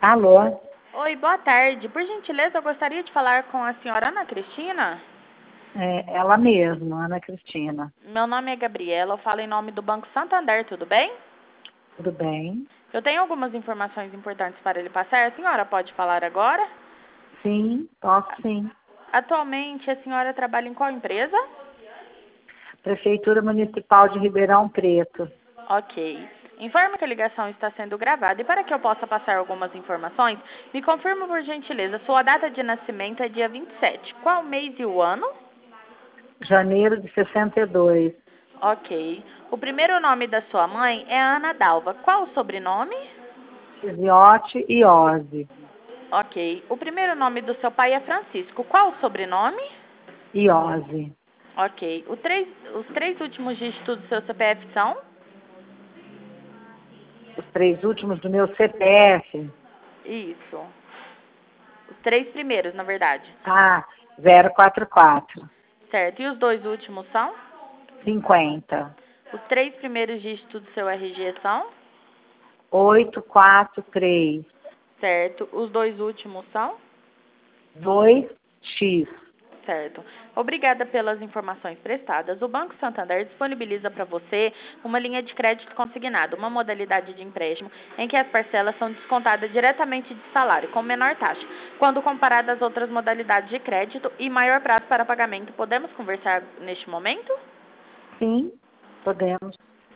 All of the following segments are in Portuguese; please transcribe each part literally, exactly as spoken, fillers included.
Alô? Oi, boa tarde. Por gentileza, eu gostaria de falar com a senhora Ana Cristina. É, ela mesma, Ana Cristina. Meu nome é Gabriela, eu falo em nome do Banco Santander, tudo bem? Tudo bem? Eu tenho algumas informações importantes para ele passar. A senhora pode falar agora? Sim, posso sim. Atualmente, a senhora trabalha em qual empresa? Prefeitura Municipal de Ribeirão Preto. Ok. Informe que a ligação está sendo gravada e para que eu possa passar algumas informações, me confirma por gentileza, sua data de nascimento é dia vinte e sete. Qual mês e o ano? Janeiro de sessenta e dois. Ok. O primeiro nome da sua mãe é Ana Dalva. Qual o sobrenome? Fiziote e Ozzy. Ok. O primeiro nome do seu pai é Francisco. Qual o sobrenome? E Ozzy. Ok. O três, os três últimos dígitos do seu C P F são? Os três últimos do meu C P F. Isso. Os três primeiros, na verdade. Ah, zero quatro quatro. Certo. E os dois últimos são? cinquenta. Os três primeiros dígitos do seu R G são? oito quatro três. Certo. Os dois últimos são? dois x. Certo. Obrigada pelas informações prestadas. O Banco Santander disponibiliza para você uma linha de crédito consignado, uma modalidade de empréstimo em que as parcelas são descontadas diretamente de salário, com menor taxa, quando comparada às outras modalidades de crédito e maior prazo para pagamento. Podemos conversar neste momento? Sim, podemos.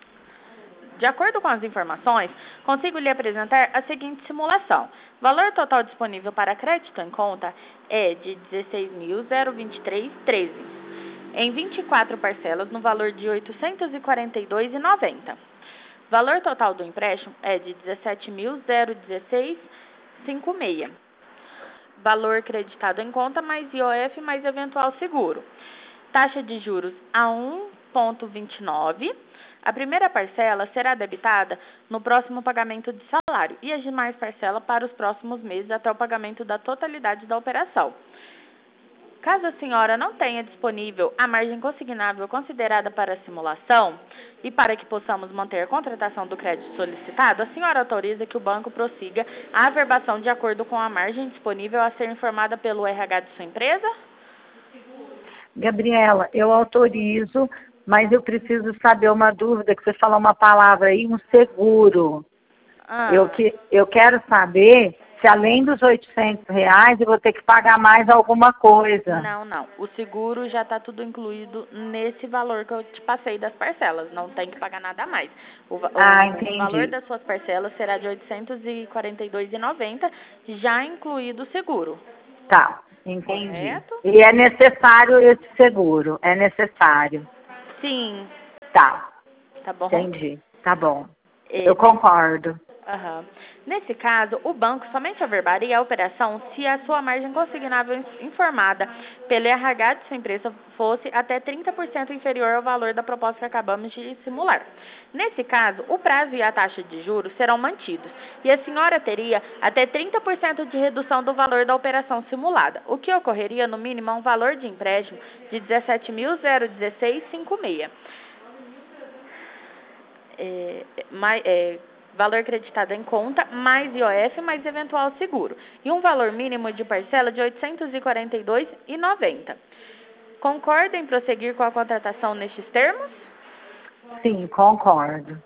De acordo com as informações, consigo lhe apresentar a seguinte simulação. O valor total disponível para crédito em conta é de dezesseis mil vinte e três reais e treze centavos, em vinte e quatro parcelas no valor de oitocentos e quarenta e dois reais e noventa centavos. O valor total do empréstimo é de dezessete mil dezesseis reais e cinquenta e seis centavos. Valor creditado em conta mais I O F mais eventual seguro. Taxa de juros a um vírgula vinte e nove. A primeira parcela será debitada no próximo pagamento de salário e as demais parcelas para os próximos meses até o pagamento da totalidade da operação. Caso a senhora não tenha disponível a margem consignável considerada para a simulação e para que possamos manter a contratação do crédito solicitado, a senhora autoriza que o banco prossiga a averbação de acordo com a margem disponível a ser informada pelo R H de sua empresa? Gabriela, eu autorizo, mas eu preciso saber uma dúvida, que você falou uma palavra aí, um seguro. Ah, Eu, que, eu quero saber se além dos oitocentos reais eu vou ter que pagar mais alguma coisa. não, não. O seguro já está tudo incluído nesse valor que eu te passei das parcelas. Não tem que pagar nada a mais. O, va- Ah, o valor entendi. das suas parcelas será de oitocentos e quarenta e dois reais e noventa centavos, já incluído o seguro. Tá, entendi. Correto? E é necessário esse seguro? É necessário. Sim. Tá, Tá bom? entendi. Tá bom. É, Eu ne- concordo. Aham. Nesse caso, o banco somente averbaria a operação se a sua margem consignável in- informada pelo R H de sua empresa fosse até trinta por cento inferior ao valor da proposta que acabamos de simular. Nesse caso, o prazo e a taxa de juros serão mantidos e a senhora teria até trinta por cento de redução do valor da operação simulada, o que ocorreria no mínimo a um valor de empréstimo de dezessete mil dezesseis reais e cinquenta e seis centavos. É, mai- é, valor creditado em conta, mais I O F, mais eventual seguro. E um valor mínimo de parcela de oitocentos e quarenta e dois reais e noventa centavos. Concorda em prosseguir com a contratação nestes termos? Sim, concordo.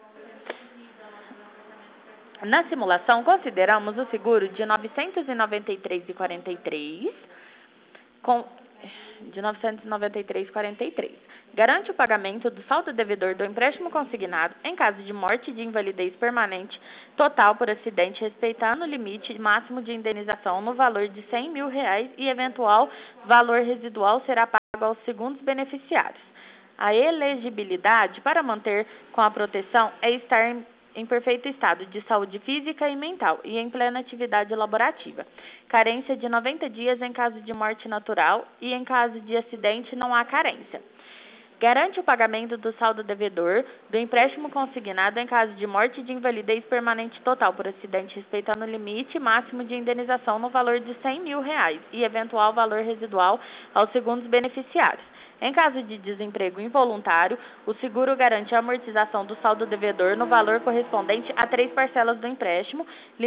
Na simulação, consideramos o seguro de novecentos e noventa e três reais e quarenta e três centavos, com de novecentos e noventa e três reais e quarenta e três centavos. Garante o pagamento do saldo devedor do empréstimo consignado em caso de morte e de invalidez permanente total por acidente, respeitando o limite máximo de indenização no valor de cem mil reais e eventual valor residual será pago aos segundos beneficiários. A elegibilidade para manter com a proteção é estar em em perfeito estado de saúde física e mental e em plena atividade laborativa. Carência de noventa dias em caso de morte natural e em caso de acidente não há carência. Garante o pagamento do saldo devedor do empréstimo consignado em caso de morte e de invalidez permanente total por acidente, respeitando o limite máximo de indenização no valor de cem mil reais e eventual valor residual aos segundos beneficiários. Em caso de desemprego involuntário, o seguro garante a amortização do saldo devedor no valor correspondente a três parcelas do empréstimo, limitado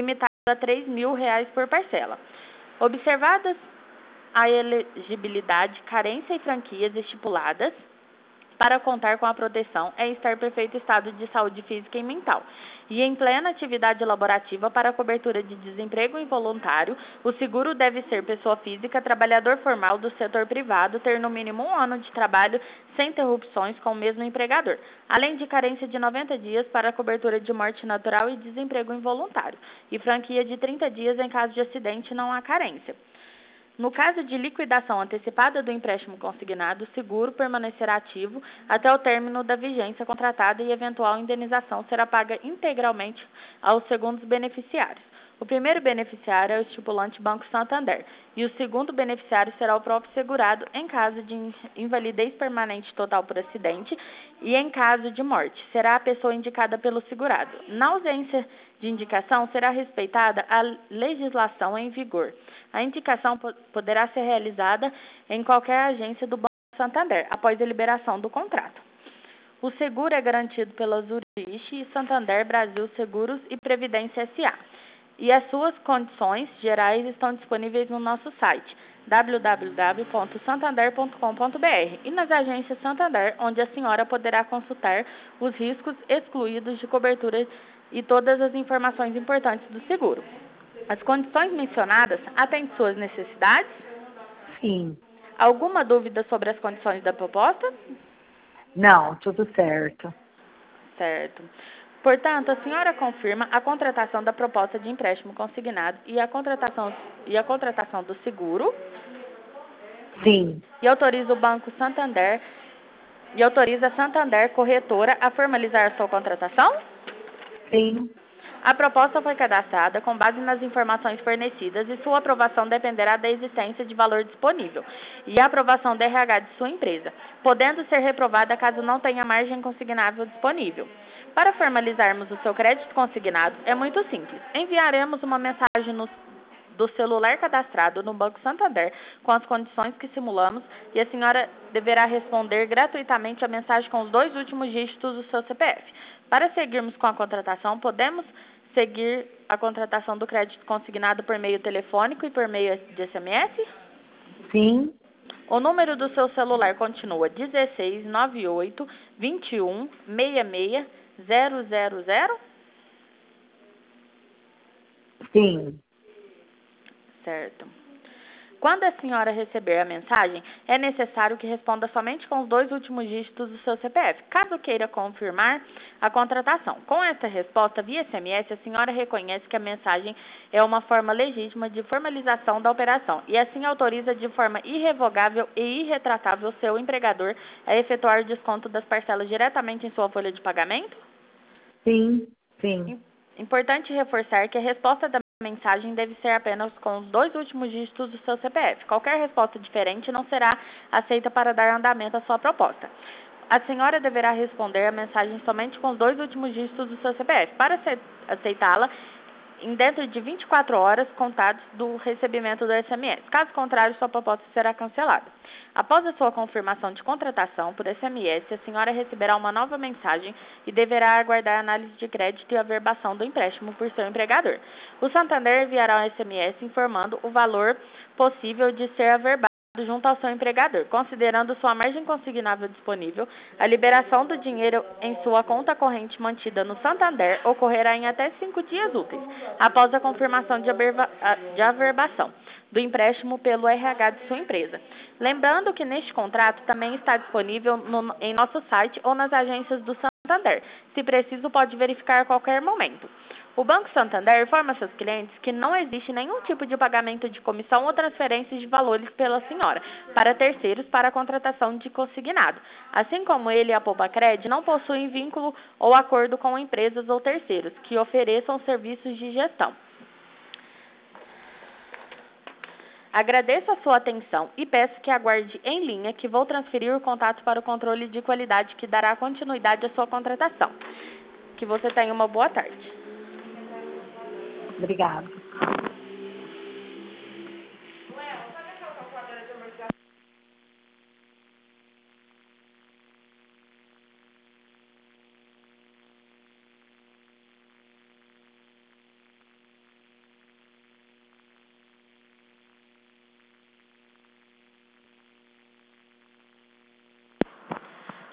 a três mil reais por parcela. Observadas a elegibilidade, carência e franquias estipuladas para contar com a proteção é estar em perfeito estado de saúde física e mental. E em plena atividade laborativa para a cobertura de desemprego involuntário, o seguro deve ser pessoa física, trabalhador formal do setor privado, ter no mínimo um ano de trabalho sem interrupções com o mesmo empregador, além de carência de noventa dias para a cobertura de morte natural e desemprego involuntário, e franquia de trinta dias em caso de acidente não há carência. No caso de liquidação antecipada do empréstimo consignado, o seguro permanecerá ativo até o término da vigência contratada e eventual indenização será paga integralmente aos segundos beneficiários. O primeiro beneficiário é o estipulante Banco Santander e o segundo beneficiário será o próprio segurado em caso de invalidez permanente total por acidente e em caso de morte. Será a pessoa indicada pelo segurado. Na ausência de indicação, será respeitada a legislação em vigor. A indicação poderá ser realizada em qualquer agência do Banco Santander, após a liberação do contrato. O seguro é garantido pela Zurich e Santander Brasil Seguros e Previdência S A E as suas condições gerais estão disponíveis no nosso site w w w ponto santander ponto com ponto b r e nas agências Santander, onde a senhora poderá consultar os riscos excluídos de cobertura e todas as informações importantes do seguro. As condições mencionadas atendem suas necessidades? Sim. Alguma dúvida sobre as condições da proposta? Não, tudo certo. Certo. Portanto, a senhora confirma a contratação da proposta de empréstimo consignado e a contratação, e a contratação do seguro? Sim. E autoriza o Banco Santander e autoriza a Santander Corretora a formalizar a sua contratação? Sim. A proposta foi cadastrada com base nas informações fornecidas e sua aprovação dependerá da existência de valor disponível e a aprovação do R H de sua empresa, podendo ser reprovada caso não tenha margem consignável disponível. Para formalizarmos o seu crédito consignado, é muito simples. Enviaremos uma mensagem no, do celular cadastrado no Banco Santander com as condições que simulamos e a senhora deverá responder gratuitamente a mensagem com os dois últimos dígitos do seu C P F. Para seguirmos com a contratação, podemos seguir a contratação do crédito consignado por meio telefônico e por meio de S M S? Sim. O número do seu celular continua dezesseis, noventa e oito, vinte e um, sessenta e seis, zero zero zero? Sim. Certo. Quando a senhora receber a mensagem, é necessário que responda somente com os dois últimos dígitos do seu C P F, caso queira confirmar a contratação. Com essa resposta via S M S, a senhora reconhece que a mensagem é uma forma legítima de formalização da operação e assim autoriza de forma irrevogável e irretratável o seu empregador a efetuar o desconto das parcelas diretamente em sua folha de pagamento? Sim. Sim. Importante reforçar que a resposta da mensagem deve ser apenas com os dois últimos dígitos do seu C P F. Qualquer resposta diferente não será aceita para dar andamento à sua proposta. A senhora deverá responder a mensagem somente com os dois últimos dígitos do seu C P F. Para aceitá-la, em dentro de vinte e quatro horas contados do recebimento do S M S. Caso contrário, sua proposta será cancelada. Após a sua confirmação de contratação por S M S, a senhora receberá uma nova mensagem e deverá aguardar a análise de crédito e averbação do empréstimo por seu empregador. O Santander enviará um S M S informando o valor possível de ser averbado junto ao seu empregador, considerando sua margem consignável disponível. A liberação do dinheiro em sua conta corrente mantida no Santander ocorrerá em até cinco dias úteis, após a confirmação de, averba, de averbação do empréstimo pelo R H de sua empresa. Lembrando que neste contrato também está disponível no, em nosso site ou nas agências do Santander. Se preciso, pode verificar a qualquer momento. O Banco Santander informa seus clientes que não existe nenhum tipo de pagamento de comissão ou transferência de valores pela senhora para terceiros para a contratação de consignado. Assim como ele e a Poupa-Cred não possuem vínculo ou acordo com empresas ou terceiros que ofereçam serviços de gestão. Agradeço a sua atenção e peço que aguarde em linha que vou transferir o contato para o controle de qualidade que dará continuidade à sua contratação. Que você tenha uma boa tarde. Obrigada.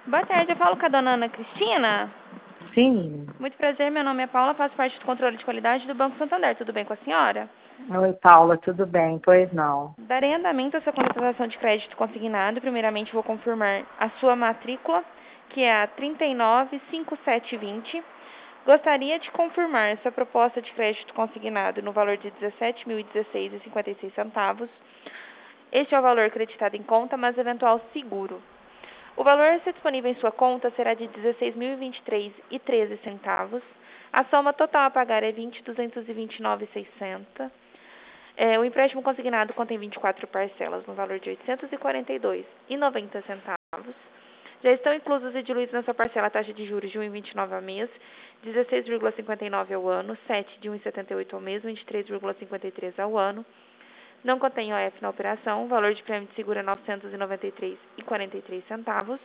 Boa tarde, eu falo com a dona Ana Cristina. Sim. Muito prazer, meu nome é Paula, faço parte do controle de qualidade do Banco Santander. Tudo bem com a senhora? Oi, Paula, tudo bem? Pois não. Darei andamento à sua contratação de crédito consignado. Primeiramente, vou confirmar a sua matrícula, que é a trinta e nove cinquenta e sete vinte. Gostaria de confirmar essa proposta de crédito consignado no valor de dezessete mil e dezesseis reais e cinquenta e seis centavos. Este é o valor creditado em conta, mas eventual seguro. O valor a ser disponível em sua conta será de dezesseis mil e vinte e três reais e treze centavos. A soma total a pagar é vinte mil duzentos e vinte e nove reais e seiscentos centavos. É, o empréstimo consignado contém vinte e quatro parcelas no valor de oitocentos e quarenta e dois reais e noventa centavos. Já estão inclusos e diluídos nessa parcela a taxa de juros de um vírgula vinte e nove ao mês, dezesseis vírgula cinquenta e nove ao ano, sete de um vírgula setenta e oito ao mês, vinte e três vírgula cinquenta e três ao ano. Não contém O F na operação. O valor de prêmio de seguro é novecentos e noventa e três reais e quarenta e três centavos.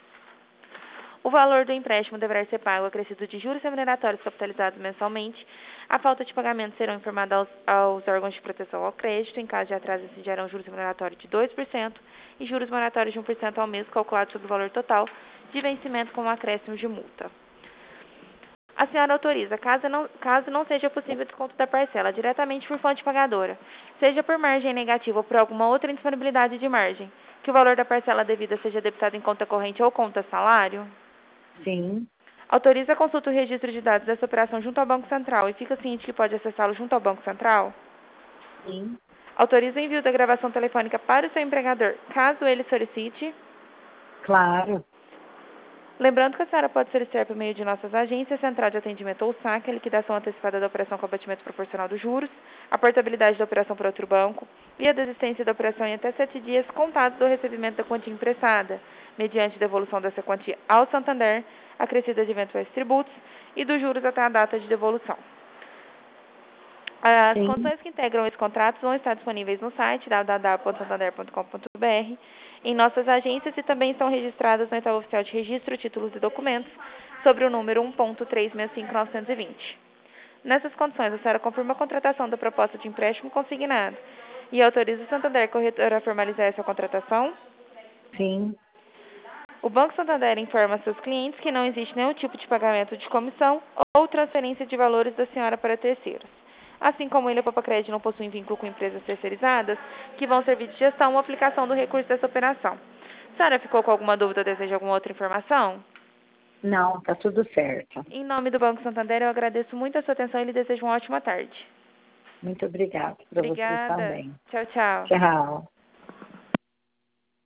O valor do empréstimo deverá ser pago acrescido de juros remuneratórios capitalizados mensalmente. A falta de pagamento serão informados aos, aos órgãos de proteção ao crédito. Em caso de atraso, incidirão juros remuneratórios de dois por cento e juros moratórios de um por cento ao mês, calculados sobre o valor total de vencimento com acréscimo de multa. A senhora autoriza, caso não, caso não seja possível desconto da parcela, diretamente por fonte pagadora, seja por margem negativa ou por alguma outra indisponibilidade de margem, que o valor da parcela devida seja debitado em conta corrente ou conta salário? Sim. Autoriza a consulta e o registro de dados dessa operação junto ao Banco Central e fica ciente que pode acessá-lo junto ao Banco Central? Sim. Autoriza o envio da gravação telefônica para o seu empregador, caso ele solicite? Claro. Lembrando que a senhora pode solicitar por meio de nossas agências, Central de Atendimento ou saque, a liquidação antecipada da operação com abatimento proporcional dos juros, a portabilidade da operação para outro banco e a desistência da operação em até sete dias contados do recebimento da quantia emprestada, mediante devolução dessa quantia ao Santander, acrescida de eventuais tributos e dos juros até a data de devolução. As Sim. condições que integram esses contratos vão estar disponíveis no site w w w ponto santander ponto com ponto b r, em nossas agências e também estão registradas no edital oficial de registro, títulos e documentos, sobre o número um ponto três seis cinco nove dois zero. Nessas condições, a senhora confirma a contratação da proposta de empréstimo consignado e autoriza o Santander Corretora a formalizar essa contratação? Sim. O Banco Santander informa a seus clientes que não existe nenhum tipo de pagamento de comissão ou transferência de valores da senhora para terceiros. Assim como ele e a Papacred não possuem vínculo com empresas terceirizadas, que vão servir de gestão ou aplicação do recurso dessa operação. A senhora ficou com alguma dúvida ou deseja alguma outra informação? Não, tá tudo certo. Em nome do Banco Santander, eu agradeço muito a sua atenção e lhe desejo uma ótima tarde. Muito obrigada para vocês Obrigada. também. Tchau, tchau. Tchau.